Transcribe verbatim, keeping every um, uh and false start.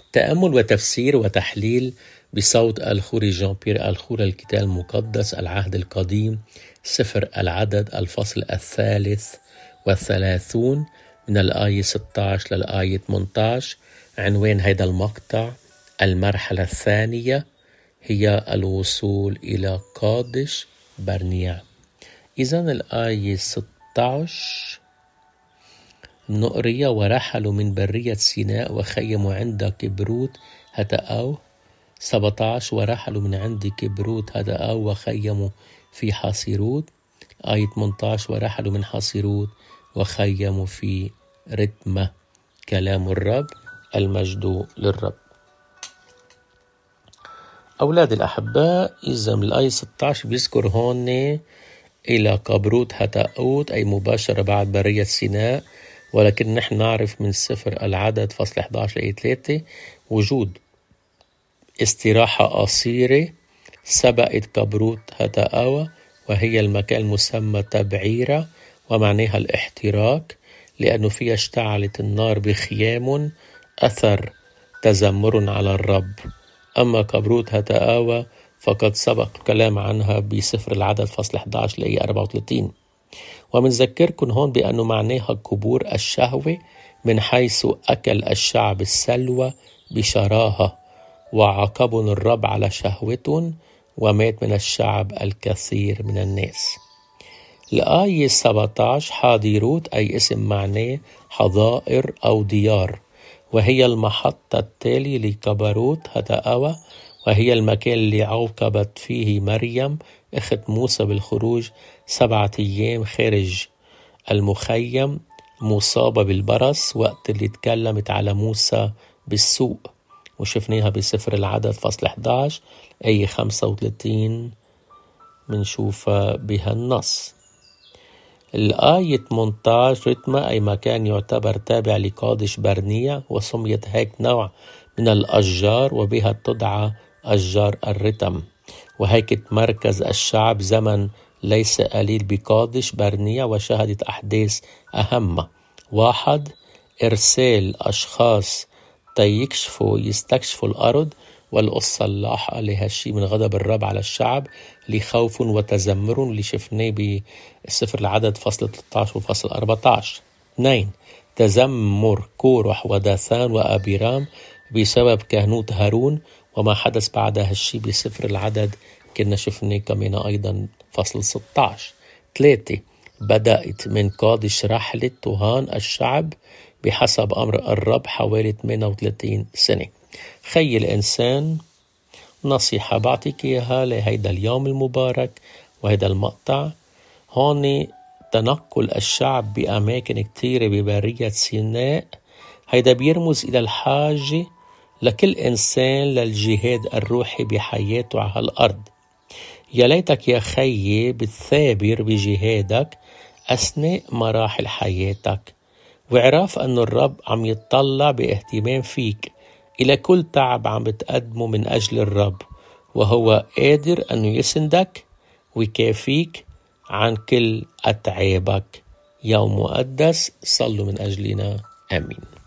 تأمل وتفسير وتحليل بصوت الخوري جان بيير الخوري الكتاب المقدس العهد القديم سفر العدد الفصل الثالث والثلاثون من الآية ستة عشر للآية ثمانية عشر. عنوان هذا المقطع: المرحلة الثانية هي الوصول إلى قادش برنيع. إذن الآية ستة عشر نقرية: ورحلوا من برية سيناء وخيموا عند كبروت هتأو. سبعة عشر: ورحلوا من عند كبروت هتأو وخيموا في حصيروت. آية ثمانية عشر: ورحلوا من حصيروت وخيموا في رتمة. كلام الرب، المجد للرب. أولاد الأحباء، إذا من الآية ستة عشر بيذكر هون إلى كبروت هتأوت أي مباشرة بعد برية سيناء، ولكن نحن نعرف من سفر العدد فصل إحدى عشر آية ثلاثة وجود استراحة قصيرة سبقت كبروت هتأوى، وهي المكان المسمى تبعيرة ومعناها الاحتراق، لأنه فيها اشتعلت النار بخيام أثر تذمر على الرب. أما كبروت هتأوى فقد سبق الكلام عنها بسفر العدد فصل إحدى عشر لآية أربعة وثلاثين. ومنذكركم هون بأنه معناها كبور الشهوة، من حيث أكل الشعب السلوى بشراهة وعاقبهم الرب على شهوتهم، ومات من الشعب الكثير من الناس. الآية سبعة عشر: حاضيروت أي اسم معناه حظائر أو ديار، وهي المحطة التالية لكبروت هتأوى، وهي المكان اللي عوقبت فيه مريم أخت موسى بالخروج سبعة أيام خارج المخيم مصابة بالبرص، وقت اللي تكلمت على موسى بالسوء، وشفناها بسفر العدد فصل إحدى عشر أي خمسة وثلاثين منشوفها بهالنص. الآية ثمانية عشر: رتمة أي مكان يعتبر تابع لقادش برنيع، وسميت هيك نوع من الأشجار، وبها تدعى أشجار الرتم، وهيك تمركز الشعب زمن ليس قليل بقادش برنيع، وشهدت أحداث أهمة: واحد، إرسال أشخاص تيكشفوا يستكشفوا الأرض، والقصة اللاحقة لهالشي من غضب الرب على الشعب لخوف وتذمر اللي شفناه بسفر العدد فصل ثلاثة عشر وفصل أربعة عشر. اثنين، تذمر كورح وداثان وأبيرام بسبب كهنوت هارون، وما حدث بعد هالشي بسفر العدد كنا شفناه كمان أيضا فصل ستة عشر. ثلاثة، بدأت من قادش رحلة طهان الشعب بحسب أمر الرب حوالي ثمانية وثلاثين سنة. خي الإنسان، نصيحة بعطيك إياها لهيدا اليوم المبارك وهيدا المقطع. هون تنقل الشعب بأماكن كتيرة ببرية سيناء، هيدا بيرمز إلى الحاجة لكل إنسان للجهاد الروحي بحياته على الأرض. يا ليتك يا خيي بتثابر بجهادك أثناء مراحل حياتك، وعرف أن الرب عم يتطلع باهتمام فيك إلى كل تعب عم بتقدمه من أجل الرب، وهو قادر أنه يسندك ويكافيك عن كل أتعابك. يوم مقدس، صلوا من أجلنا. آمين.